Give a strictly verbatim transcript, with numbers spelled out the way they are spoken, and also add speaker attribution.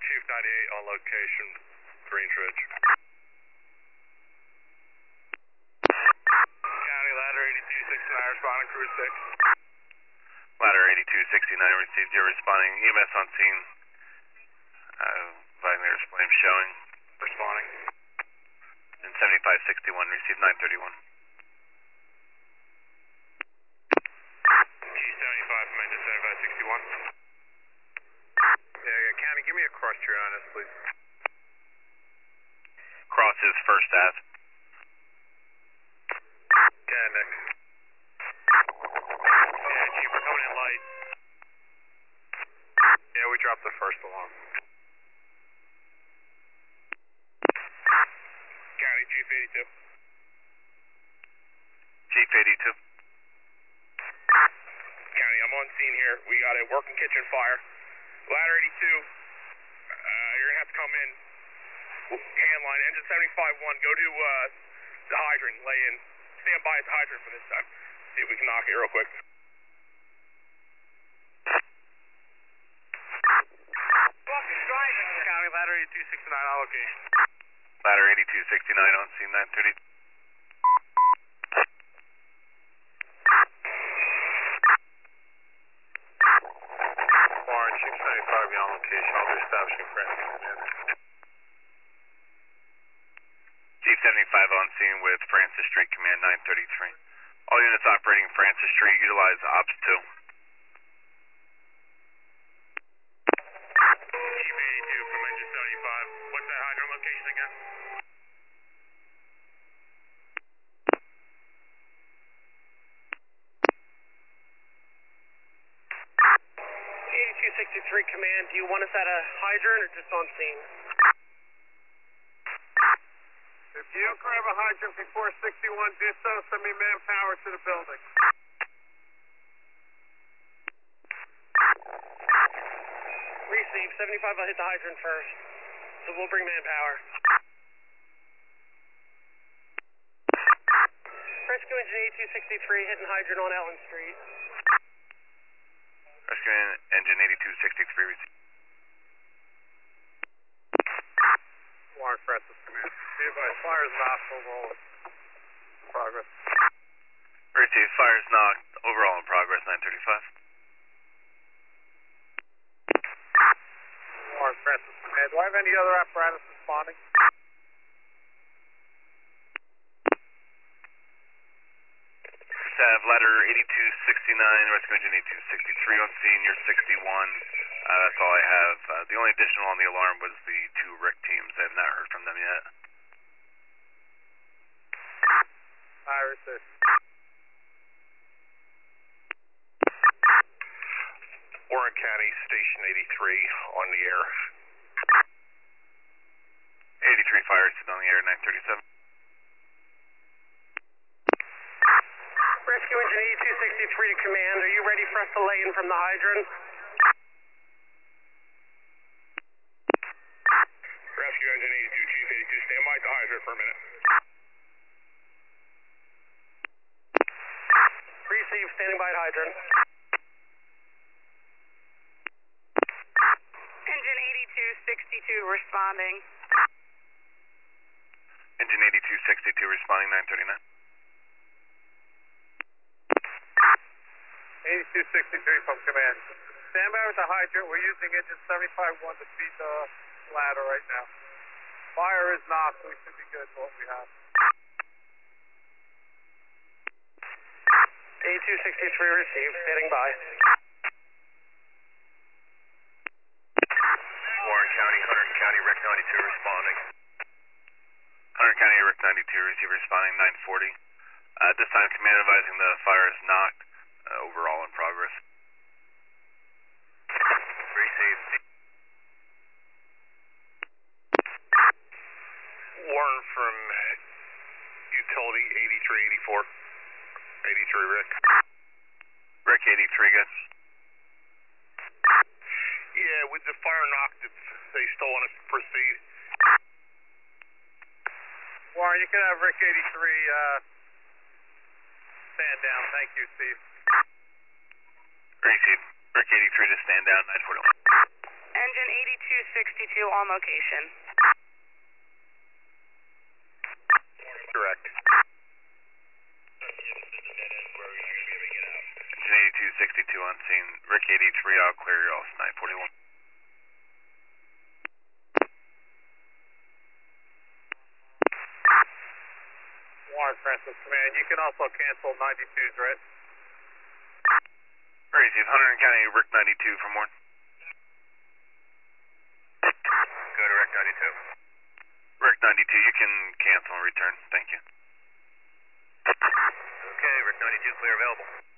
Speaker 1: Chief ninety-eight on location, Greenridge. County ladder eighty-two sixty-nine responding, crew six.
Speaker 2: Ladder eighty-two sixty-nine received, you're responding. E M S on scene. Uh, Wagner's flame showing.
Speaker 1: Responding.
Speaker 2: And seventy-five sixty-one received nine thirty-one.
Speaker 1: G seventy-five from engine seventy-five sixty-one. Yeah, yeah, County, give me a cross cheer on this, please.
Speaker 2: Cross is first Ave.
Speaker 1: Yeah, Nick. Yeah, Chief, we're coming in light. Yeah, we dropped the first alarm. County, Chief eighty-two.
Speaker 2: Chief eighty-two.
Speaker 1: County, I'm on scene here. We got a working kitchen fire. Ladder eighty-two, uh, you're going to have to come in. Hand line, engine seventy-five one, go to uh, the hydrant, lay in. Stand by at the hydrant for this time. See if we can knock it real quick. County, ladder eighty-two sixty-nine on location.
Speaker 2: Ladder eighty-two sixty-nine on scene nine thirty.
Speaker 1: Warren, Chief seventy-five, be on location. I'll be establishing Francis Command.
Speaker 2: Chief seventy-five on scene with Francis Street Command nine thirty-three. All units operating Francis Street utilize Ops two.
Speaker 1: Chief eighty-two from engine seventy-five. What's that hydrant location again?
Speaker 3: eighty-two sixty-three Command, do you want us at a hydrant or just on scene?
Speaker 4: If you don't grab a hydrant before sixty-one, do so. Send me manpower to the building.
Speaker 3: Receive, seventy-five will hit the hydrant first, so we'll bring manpower. Rescue engine eighty-two sixty-three hitting hydrant on Ellen Street.
Speaker 2: Rescue engine eighty-two sixty-three received.
Speaker 4: Warren, Francis Command. Be advised, fire is knocked, overall in progress.
Speaker 2: Received, fire is knocked, overall in progress nine thirty-five.
Speaker 4: Warren, Francis Command. Do I have any other apparatus responding?
Speaker 2: Have ladder eighty-two sixty-nine, rescue engine eighty-two sixty-three on scene, you're sixty-one. Uh, that's all I have. Uh, the only additional on the alarm was the two R I C teams. I have not heard from them yet.
Speaker 4: Iris, sir.
Speaker 1: Warren County, Station eighty-three on the air.
Speaker 2: eighty-three fire is on the air, nine thirty-seven.
Speaker 3: Rescue engine eighty-two sixty-three to Command, are you ready for us to lay in from the hydrant?
Speaker 1: Rescue engine eighty-two, Chief eighty-two, stand by at the hydrant for a minute.
Speaker 3: Receive, standing by at hydrant.
Speaker 5: Engine eighty-two sixty-two responding.
Speaker 2: Engine eighty-two sixty-two responding, nine thirty-nine.
Speaker 4: eighty-two sixty-three from Command. Stand by with the hydrant. We're using engine seventy-five one to feed the ladder right now. Fire is knocked, so we should be good for what we have.
Speaker 3: eighty-two sixty-three received, standing by.
Speaker 2: Warren County, Hunter County, R I C ninety-two responding. Hunter County, R I C ninety-two, receiver responding, nine forty. Uh, at this time, command advising the fire is knocked, uh, overall in progress. Received.
Speaker 1: Warren from utility eighty-three eighty-four. eighty-three, Rick.
Speaker 2: Rick eighty-three, good.
Speaker 1: Yeah, with the fire knocked, if they still want us to proceed.
Speaker 4: Warren, you can have Rick eighty-three uh, stand down. Thank you, Steve.
Speaker 2: Received. Rick eighty-three to stand down, nine forty-one.
Speaker 5: Engine eighty-two sixty-two on location.
Speaker 2: Direct. Engine eighty-two sixty-two on scene. Rick eighty-three out, clear your all nine forty-one.
Speaker 4: Warren Francis Command, you can also cancel ninety-twos, right?
Speaker 2: Receive Hunter County, Rick ninety-two from Warren. Go to Rick ninety-two. Rick ninety-two, you can cancel and return. Thank you. Okay, Rick ninety-two, clear available.